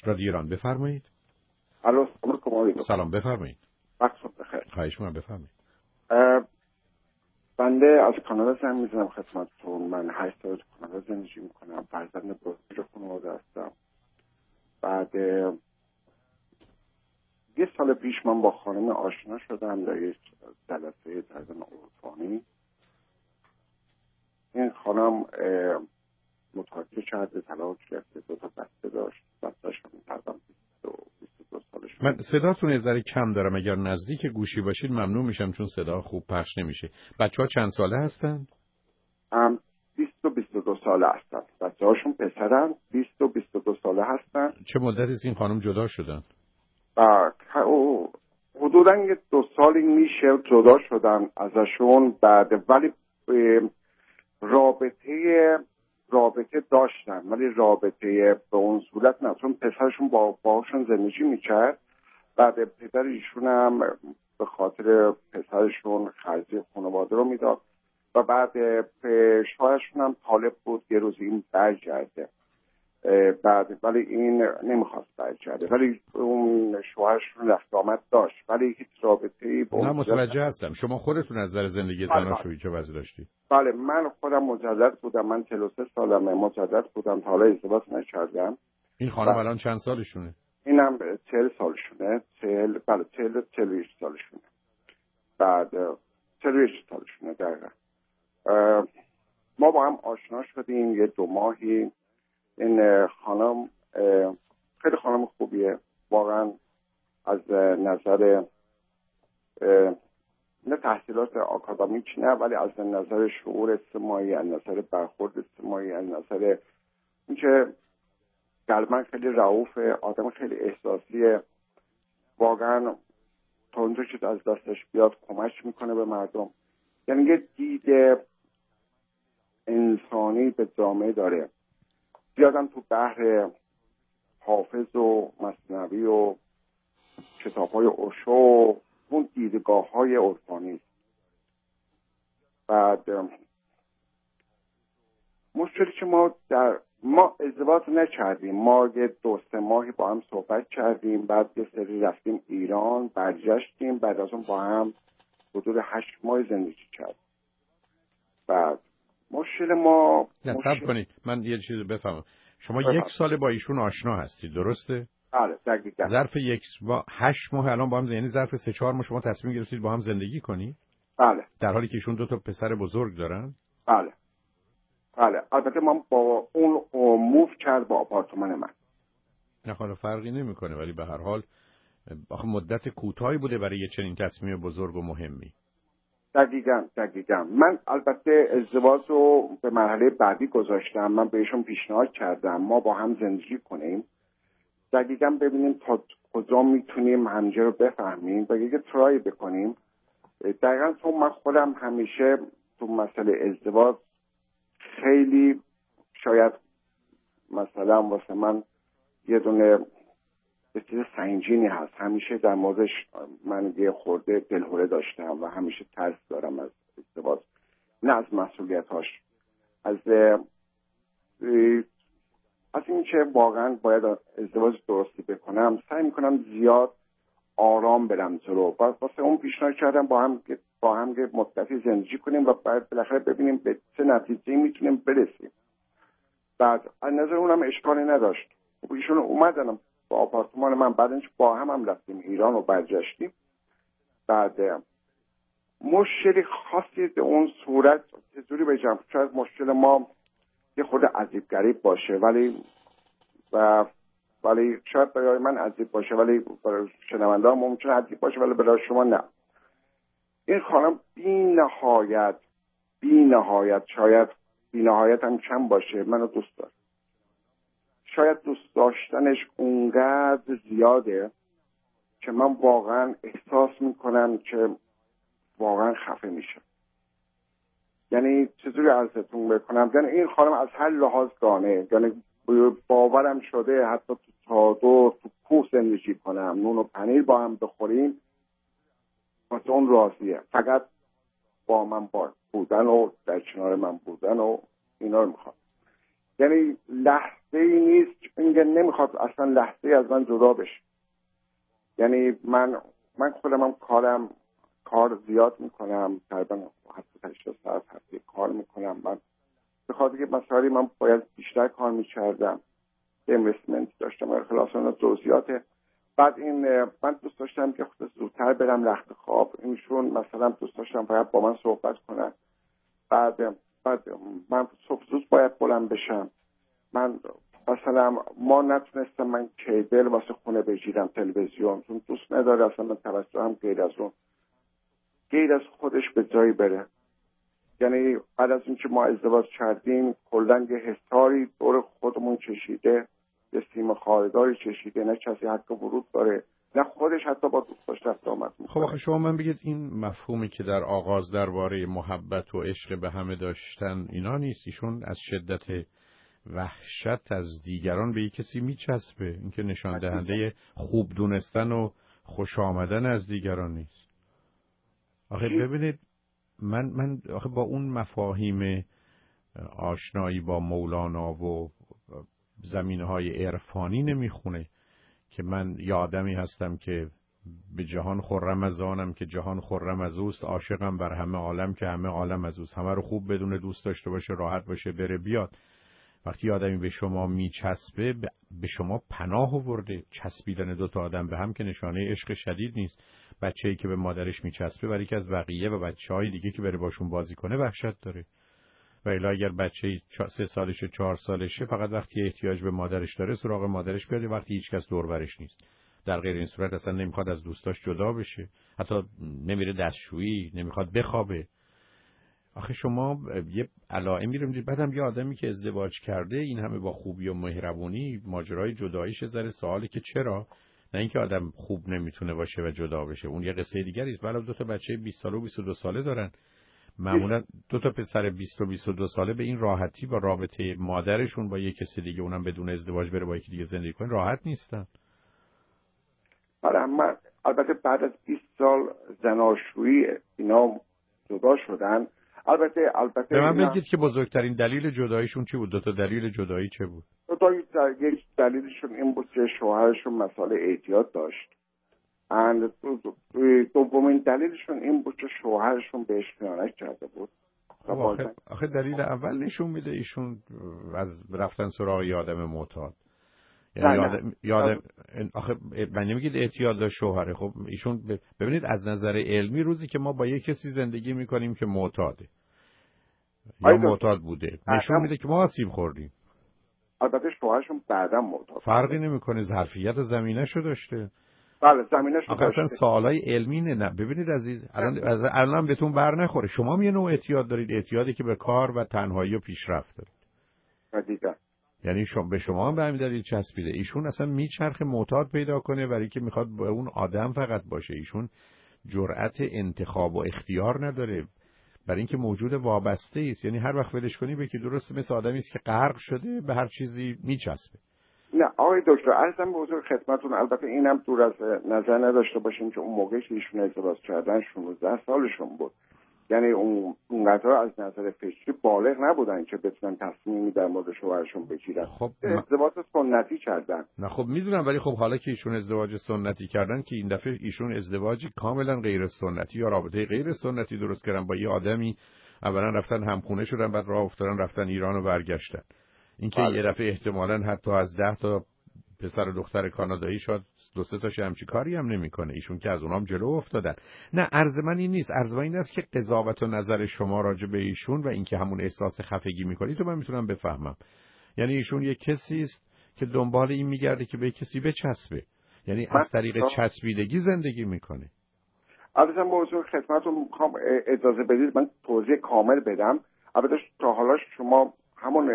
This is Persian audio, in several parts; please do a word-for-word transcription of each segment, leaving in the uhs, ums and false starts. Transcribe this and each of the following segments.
رادیو ایران بفرمایید. الو سلام. سلام بفرمایید. وقتتون بخیر. خواهش می‌کنم بفرمایید. بنده از کانادا زنگ میزنم خدمتتون. من هشت سال تو کانادا زندگی میکنم. فرزند بزرگ خانواده هستم. بعد یه سال پیش من با خانم آشنا شدم در یک جلسه ترجمه عرفانی. این خانم متوجه شده طلاق گرفته، دو تا بچه داشت. بچه‌ش هم تقریبا بیست و دو سالش. من صداتون یه ذره کم دارم، اگر نزدیک گوشی باشید ممنون میشم چون صدا خوب پخش نمیشه. بچه‌ها چند ساله هستن؟ هم بیست و بیست و دو ساله هستن. بچه‌هاشون پسرن، بیست و بیست و دو ساله هستن. چه مدتی از این خانم جدا شدن؟ حدوداً یه دو سالی میشه جدا شدن ازشون. بعد ولی رابطه رابطه داشتن ولی رابطه به اون صورت نه، چون پسرشون با باهاشون زندگی میکرد. بعد پدر ایشون هم به خاطر پسرشون خرجی خانواده رو میداد و بعد شوهرشون هم طالب بود یه روز این برگرده. بعد ولی این نمیخواست برگرده، ولی اون شوهرشون رفت آمد داشت ولی هیچ رابطه‌ای با نه متوجه هستم. شما خودتون از نظر زندگی زناشویی چه وضعی داشتید؟ بله من خودم مجرد بودم. من چهل و سه سالمه، مجرد بودم، تا حالا ازدواج نکردم. این خانم الان چند سالشونه؟ اینم چهل سالشونه. چهل بله چهل چهل و یک سالشونه. بعد چهل و یک سالشونه دقیقا. ما با هم آشنا شدیم یه دو ماهی. این خانم خیلی خانم خوبیه واقعا، از نظر نه تحصیلات آکادمیک نه، ولی از نظر شعور اجتماعی، از نظر برخورد اجتماعی، از نظر اینکه قلباً خیلی رئوفه، آدم خیلی احساسیه. واقعا تا اونجا که از دستش بیاد کمک میکنه به مردم. یعنی یه دید انسانی به جامعه داره. زیادم تو بحر حافظ و مثنوی و کتاب‌های اوشو و اون دیدگاه‌های عرفانی. بعد مشکلی که ما در ما ازدواج نکردیم. ما یه دو سه ماهی با هم صحبت کردیم، بعد یه سری رفتیم ایران، برگشتیم، بعد از اون با هم حدود هشت ماه زندگی کردیم. بعد مشکل ما نه مشکل... صبر کنید من یه چیزی بفهمم. شما بفهم. یک سال با ایشون آشنا هستید درسته؟ بله دقیقاً. ظرف یک با هشت ماه الان با هم، یعنی ظرف سه چهار ماه شما تصمیم گرفتید با هم زندگی کنی؟ بله. در حالی که ایشون دو تا پسر بزرگ دارن؟ بله. بله. البته من با اون موو کرد با آپارتمان من. نه حالا فرقی نمیکنه، ولی به هر حال آخه مدت کوتاهی بوده برای یه چنین تصمیم بزرگ و مهمی. دقیقاً دقیقاً. من البته ازدواج رو به مرحله بعدی گذاشتم. من بهشون پیشنهاد کردم ما با هم زندگی کنیم، دقیقاً ببینیم تا کجا میتونیم همجه رو بفهمیم و یه ترای بکنیم. دقیقاً چون من خودم همیشه تو مسئله ازدواج خیلی شاید مثلا واسه من یه دونه به چیز سنگینی هست. همیشه در موردش من یه خورده دلهوره داشتم و همیشه ترس دارم از ازدواج، نه از مسئولیتاش، از از این که واقعا باید ازدواج درستی بکنم. سعی میکنم زیاد آرام برم جلو. واسه اون پیشنهاد کردم با هم با هم یه مدتی زندگی کنیم و بعد بالاخره ببینیم به چه نتیجه‌ای میتونیم برسیم. بعد از نظر اونم اشکالی نداشت. ایشون اومدن با آپارتمان من، بعدش با هم هم رفتیم ایران و برگشتیم. بعد مشکلی خاصی به اون صورت چجوری بگم، شاید مشکل ما یه خود عجیب غریب باشه ولی و ولی شاید برای من عجیب باشه ولی برای شنونده‌ها ممکنه عجیب باشه ولی برای شما نه. این خانم بی نهایت بی نهایت شاید بی نهایت هم کم باشه منو دوست داره. شاید دوست داشتنش اونقدر زیاده که من واقعا احساس میکنم که واقعا خفه میشه. یعنی چطوری عرضتون بکنم، یعنی این خانم از هر لحاظ دانه، یعنی باورم شده حتی تو چادر تو کوه زندگی کنم، نون و پنیر با هم بخوریم واسه اون راضیه. فقط با من بودن و در کنار من بودن و اینا رو میخوام. یعنی لح لحظه ای نیست میگه نمیخواد اصلا لحظه ای از من جدا بشه. یعنی من من خودم هم کارم کار زیاد میکنم، تقریبا هفت هشت ساعت هفته کار میکنم. من به خاطر که مسائلی من باید بیشتر کار میکردم، اینوستمنت داشتم، خلاصا جزئیات. بعد این من دوست داشتم که خود زودتر برم رخت خواب، اینشون مثلا دوست داشتم باید با من صحبت کنن. بعد بعد من صبح زود باید بلند بشم. من مثلا ما نتونستم من کیبل واسه خونه بگیرم، تلویزیون، چون دوست نداره اصلا من توجهم غیر از اون غیر از خودش به جایی بره. یعنی بعد از اینکه ما ازدواج کردیم کلا یه حساری دور خودمون کشیده، یه سیم خارداری کشیده، نه کسی حق ورود داره نه خودش حتی با دوستاش رفت آمد میکنه. خب آخه شما من بگید این مفهومی که در آغاز درباره محبت و عشق به همه داشتن اینا نیست. ایشون از شدت وحشت از دیگران به یک کسی میچسبه. این که نشان دهنده خوب دونستن و خوش آمدن از دیگران نیست. آخه ببینید من من آخه با اون مفاهیم آشنایی با مولانا و زمینه‌های عرفانی نمیخونه که من یه آدمی هستم که به جهان خرم از آنم که جهان خرم از اوست، عاشقم بر همه عالم که همه عالم از اوست. همه رو خوب بدونه، دوست داشته باشه، راحت باشه، بره بیاد. وقتی آدمی به شما میچسبه به شما پناه آورده. چسبیدن دو تا آدم به هم که نشانه عشق شدید نیست. بچه‌ای که به مادرش میچسبه برای که از بقیه و بچه‌های دیگه که بره باشون بازی کنه وحشت داره. و الا اگر بچه‌ای سه سالشه چهار سالشه فقط وقتی احتیاج به مادرش داره سراغ مادرش بیاد، وقتی هیچ کس دور برش نیست. در غیر این صورت اصلا نمیخواد از دوستاش جدا بشه، حتی نمیره دستشویی، نمیخواد بخوابه. آخه شما یه علائمی رو میدید. بعدم یه آدمی که ازدواج کرده این همه با خوبی و مهربونی، ماجرای جداییش ذره سواله که چرا؟ نه اینکه آدم خوب نمیتونه باشه و جدا بشه، اون یه قصه دیگری است. ولی دو تا بچه بیست ساله و بیست و دو ساله دارن. معمولا دو تا پسر بیست و بیست و دو ساله به این راحتی با رابطه مادرشون با یک کسی دیگه، اونم بدون ازدواج بره با یکی دیگه زندگی کنه، راحت نیستن. آره من البته بعد از بیست سال زناشویی اینا جدا شدن. البته البته به من بگید که بزرگترین دلیل جداییشون چی بود؟ دو تا دلیل جدایی چه بود؟ دو تا یک دلیلشون این بود که شوهرشون مسئله اعتیاد داشت. اند دومین دلیلشون این بود که شوهرشون بهش خیانت کرده بود. خب آخه, آخه دلیل اول نشون میده ایشون از رفتن سراغ یه آدم معتاد. یعنی یادم یادم آخه من نمیگید اعتیاد داشت شوهره. خب ایشون ببینید از نظر علمی روزی که ما با یه کسی زندگی میکنیم که معتاده یا معتاد بوده نشون میده که ما آسیب خوردیم. البته شوهرشون بعداً معتاد. فرقی نمیکنه، ظرفیت و زمینه‌شو داشته. بله زمینه‌شو داشته. اصلا سوالای علمی نه. ببینید عزیز الان الان بهتون بر نخوره. شما هم یه نوع اعتیاد دارید، اعتیادی که به کار و تنهایی و پیشرفت دارید. دیگه یعنی شما به شما هم به همین دلیل چسبیده. ایشون اصلا میچرخه معتاد پیدا کنه برای که میخواد با اون آدم فقط باشه. ایشون جرأت انتخاب و اختیار نداره، برای اینکه موجود وابسته است. یعنی هر وقت ولش کنی به که درست مثل آدمی است که غرق شده به هر چیزی میچسبه. نه آقای دکتر عرضم به حضور خدمتتون، البته اینم دور از نظر نداشته باشیم که اون موقعی که ایشون ازدواج کردن شانزده سالشون بود. یعنی اون اونقدر از نظر فکری بالغ نبودن که بتونن تصمیمی در مورد شوهرشون بگیرن. خب ازدواج سنتی کردن. نه خب میدونم، ولی خب حالا که ایشون ازدواج سنتی کردن که این دفعه ایشون ازدواجی کاملا غیر سنتی یا رابطه غیر سنتی درست کردن با یه آدمی. اولا رفتن همخونه شدن، بعد راه افتادن رفتن ایران و برگشتن. اینکه یه دفعه احتمالاً حتی از ده تا پسر و دختر کانادایی شاید دو سه تاش همچی کاری هم نمیکنه. ایشون که از اونام جلو افتادن. نه عرض من این نیست. عرض من این است که قضاوت و نظر شما راجع به ایشون و اینکه همون احساس خفگی میکنید تو من میتونم بفهمم. یعنی ایشون یک کسی است که دنبال این میگرده که به کسی بچسبه، یعنی از طریق چسبیدگی زندگی میکنه. البته با حضور خدمتتون میخوام اجازه بدید من توضیح کامل بدم. البته تا حالا شما همون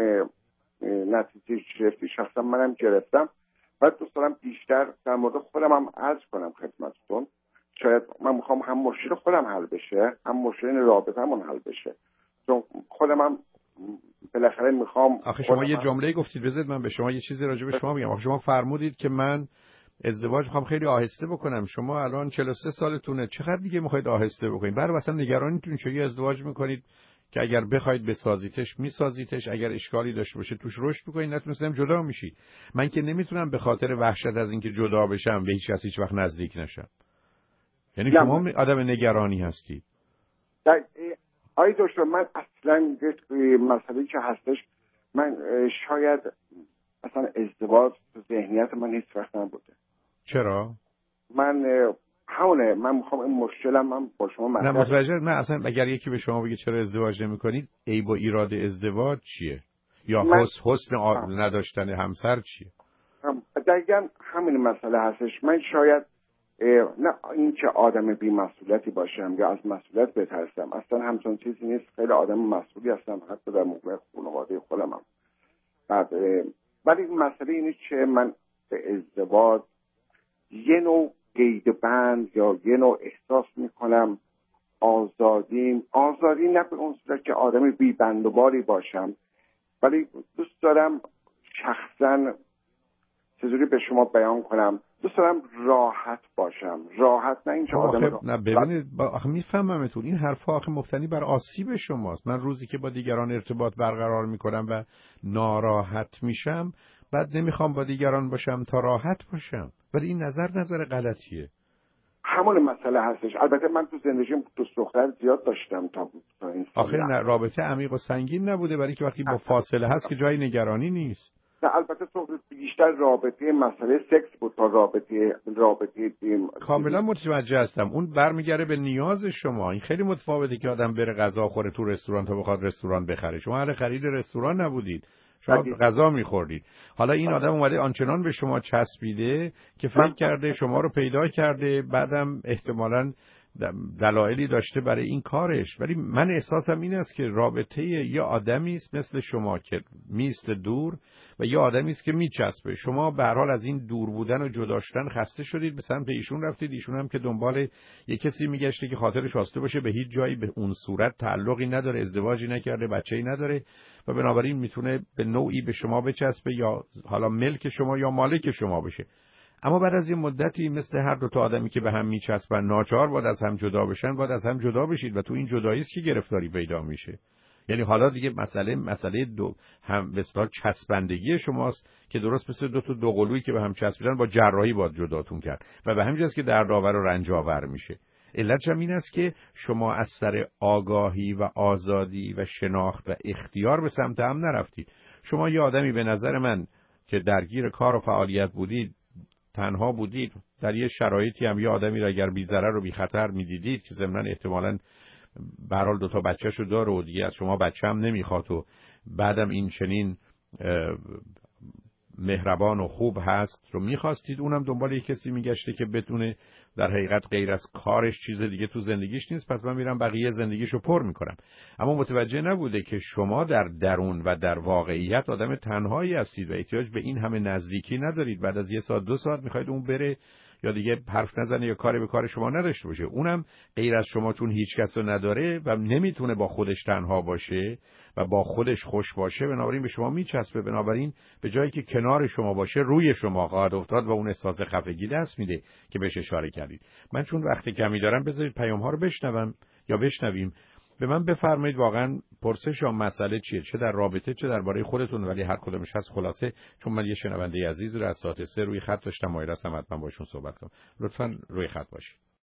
نتیجه گرفتی، شخصا منم گرفتم. بعد دوست دارم بیشتر در مورد خودم هم عرض کنم خدمتتون. شاید من میخوام هم مشکل خودم حل بشه هم مشکل رابطه‌مون حل بشه، چون خودم هم بالاخره میخوام. آخه شما یه جمله گفتید بذارید من به شما یه چیزی راجع به شما بگم. آخه شما فرمودید که من ازدواج میخوام خیلی آهسته بکنم. شما الان چهل و سه سالتونه، چقدر دیگه میخواید آهسته بکنید؟ برای مثلا نگرانیتون چه ازدواج میکنید که اگر بخواید بسازیتش میسازیتش، اگر اشکالی داشته باشه توش رشد میکنید، نتونستم جدا میشید. من که نمیتونم به خاطر وحشت از اینکه جدا بشم به هیچ کس هیچ وقت نزدیک نشم. یعنی شما آدم نگرانی هستید. آی دکتر، من اصلا مسئله که هستش، من شاید اصلا ازدواج تو ذهنیت من هیچ وقت نبوده. چرا؟ من همونه، من میخوام این مشکلم من با شما مطرح. نه متوجه، من اصلا اگر یکی به شما بگه چرا ازدواج نمی‌کنید، عیب و ایراد ازدواج چیه؟ یا من... حسن حسن آ... نداشتن همسر چیه؟ هم... دقیقاً همین مسئله هستش. من شاید نه اینکه آدم بی‌مسئولیتی باشم یا از مسئولیت بترسم، اصلا همچون چیزی نیست. خیلی آدم مسئولی هستم، حتی در موقع خانواده خودم هم. بعد ولی مسئله اینه که من به ازدواج یه نوع قید بند یا یه نوع احساس میکنم آزادی آزادی نه به اون صورت که آدم بی بند و باری باشم، ولی دوست دارم شخصا چجوری به شما بیان کنم، دوست دارم راحت باشم. راحت نه اینکه آدم را... نه ببینید با... آخه میفهممتون، این حرفا آخه مبتنی بر آسیب شماست. من روزی که با دیگران ارتباط برقرار میکنم و ناراحت میشم، بعد نمیخوام با دیگران باشم تا راحت باشم. ولی این نظر نظر غلطیه. همون مسئله هستش. البته من تو زندگیم دوست دختر زیاد داشتم تا تا این آخه رابطه عمیق و سنگین نبوده، برای که وقتی با فاصله هست که جای نگرانی نیست. نه البته تو بیشتر رابطه مسئله سکس بود تا رابطه رابطه دیم. کاملا متوجه هستم. اون برمیگره به نیاز شما. این خیلی متفاوته که آدم بره غذا خوره تو رستوران تا بخواد رستوران بخره. شما اهل خرید رستوران نبودید، شما غذا میخوردید. حالا این آدم اومده آنچنان به شما چسبیده که فکر کرده شما رو پیدا کرده، بعدم احتمالاً دلایلی داشته برای این کارش. ولی من احساسم این است که رابطه یه آدمی است مثل شما که میست دور و یه آدمی است که میچسبه. شما به هر حال از این دور بودن و جدا شدن خسته شدید، به سمت ایشون رفتید، ایشون هم که دنبال یه کسی میگشته که خاطرش آسوده باشه، به هیچ جایی به اون صورت تعلقی نداره، ازدواجی نکرده، بچه‌ای نداره و بنابراین میتونه به نوعی به شما بچسبه، یا حالا ملک شما یا مالک شما بشه. اما بعد از یه مدتی مثل هر دو تا آدمی که به هم میچسبن ناچار باید از هم جدا بشن، باید از هم جدا بشید و تو این جدایی است که گرفتاری پیدا میشه. یعنی حالا دیگه مسئله مسئله دو هم به اصطلاح چسبندگی شماست که درست مثل دو تا دوقلویی که به هم چسبیدن با جراحی باید جداتون کرد و به همین جاست که دردآور و رنج‌آور میشه. علتش هم این است که شما از سر آگاهی و آزادی و شناخت و اختیار به سمت هم نرفتید. شما یه آدمی به نظر من که درگیر کار و فعالیت بودید، تنها بودید، در یه شرایطی هم یه آدمی را اگر بی ضرر و بی خطر می‌دیدید که ضمناً احتمالاً به هر حال دو تا بچه‌شو داره و دیگه از شما بچه هم نمیخواد و بعدم این چنین مهربان و خوب هست رو میخواستید، اونم دنبال یک کسی میگشته که بدونه در حقیقت غیر از کارش چیز دیگه تو زندگیش نیست، پس من میرم بقیه زندگیشو پر میکنم. اما متوجه نبوده که شما در درون و در واقعیت آدم تنهایی هستید و احتیاج به این همه نزدیکی ندارید. بعد از یه ساعت دو ساعت میخواید اون بره یا دیگه حرف نزنه یا کاری به کار شما نداشته باشه. اونم غیر از شما چون هیچ کس رو نداره و نمیتونه با خودش تنها باشه و با خودش خوش باشه، بنابراین به شما میچسبه. بنابراین به جایی که کنار شما باشه روی شما خواهد افتاد و اون احساس خفگی دست میده که بهش اشاره کردید. من چون وقت کمی دارم بذارید پیام ها رو بشنوم یا بشنویم. به من بفرمایید واقعا پرسش یا مسئله چیه، چه در رابطه چه درباره خودتون، ولی هر کدومش هست. خلاصه چون من یه شنونده عزیز رو از ساعت سه روی خط داشتم، مایل هستم حتما باشون صحبت کنم. لطفاً روی خط باشید.